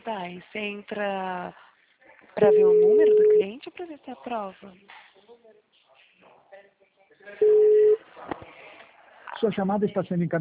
Tá, e você entra para ver o número do cliente ou para ver se aprova? Sua chamada está sendo encaminhada.